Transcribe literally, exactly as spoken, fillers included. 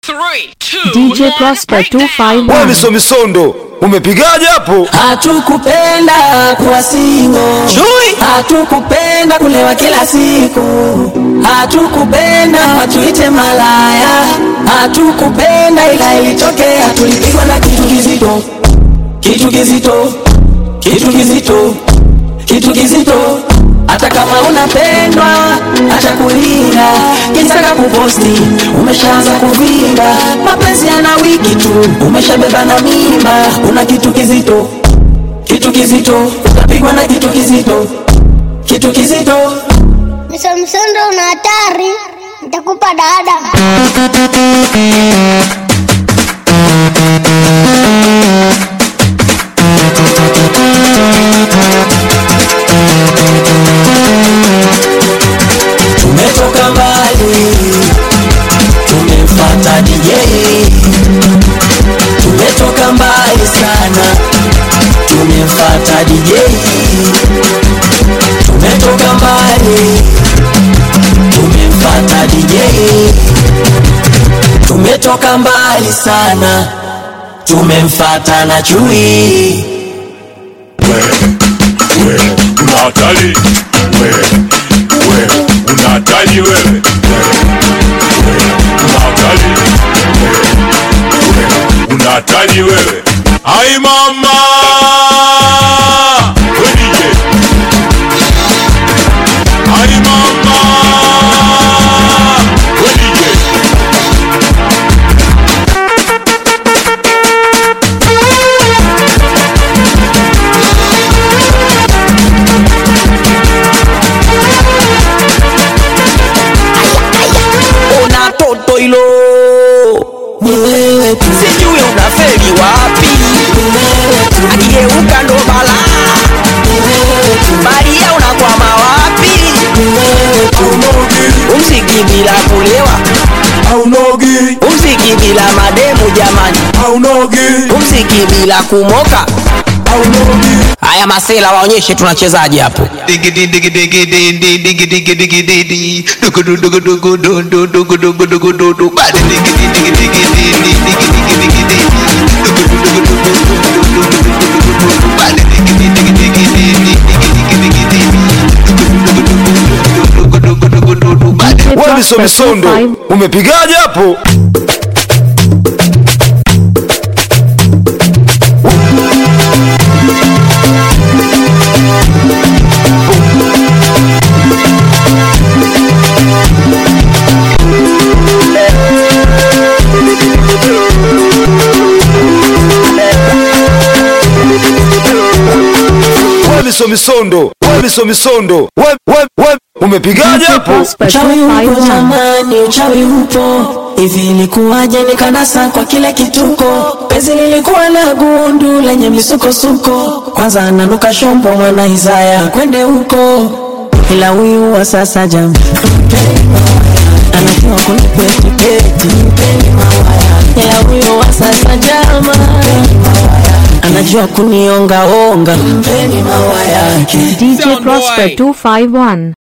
three, two, D J Prosper two five one. Wewe miso misondo, umepigaje hapo? Hatukupenda kuwa singo, hatukupenda kulewa kila siku, hatukupenda watuite malaya, hatukupenda ila ilitokea tulipigwa na kitu kizito, kitu kizito, kitu kizito, kitu kizito. Hata kama unapendwa, acha kulia, kitaka kuposti, umeshaanza kuvinga. Mapenzi yana wiki tu, umeshabeba na mimba. Una kitu kizito, kitu kizito, utapigwa na kitu kizito, kitu kizito. Miso misondo una hatari, nitakupa dada. Tumetoka mbali, tumemfuata D J. Tumetoka mbali sana, tumemfuata D J. Tumetoka mbali, tumemfuata D J. Tumetoka mbali sana, tumemfuata na chui. Wewe unatali, wewe wewe unatali, wewe unatali, wewe unatali, wewe ai mama wewe ai mama wewe. Ilo wewe tu, sijui unafeli wapi, akigeuka ndo bala, Maria unakwama wapi, umsiki bila kulewa, umsiki bila mademu jamani, umsiki bila kumoka. Haya masela waonyeshe tunachezaje hapo. Digi digi digi digi digi digi digi digi dugu dugu dugu dugu dugu dugu dugu dugu badi digi digi digi digi digi digi digi dugu dugu dugu dugu badi digi digi digi digi digi digi dugu dugu badi. Wewe miso misondo, umepigaje hapo? Miso misondo, wewe miso misondo, wewe wewe umepigaje hapo? Uchawi upo zamani, uchawi upo. Hivi ilikuwaje nikanasa kwa kile kituko? Pezi lilikuwa na gundu lenye misukosuko. Kwanza ananuka shombo mwana Isaya kwende huko. Ila huyu wa sasa jam anajua kunipeti peti, ila huyu wa sasa jama anajua kunionga onga, mpeni mawa yake. D J Prosper two five one.